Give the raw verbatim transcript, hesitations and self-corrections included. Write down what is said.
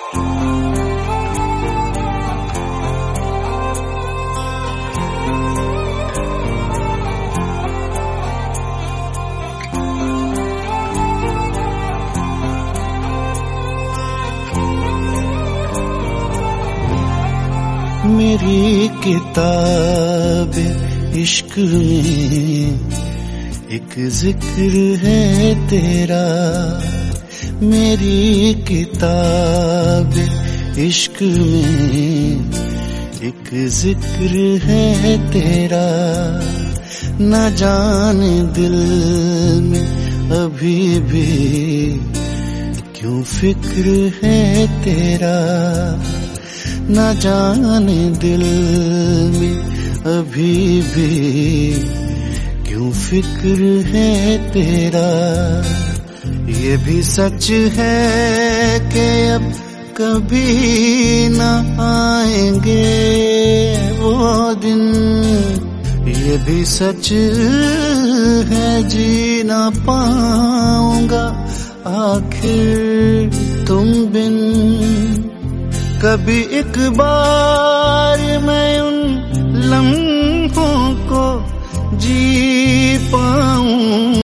मेरी किताब इश्क में एक जिक्र है तेरा, मेरी किताब इश्क में एक जिक्र है तेरा। न जाने दिल में अभी भी क्यों फिक्र है तेरा, न जाने दिल में अभी भी क्यों फिक्र है तेरा। ये भी सच है कि अब कभी न आएंगे वो दिन, ये भी सच है जी ना पाऊंगा आखिर तुम बिन। कभी एक बार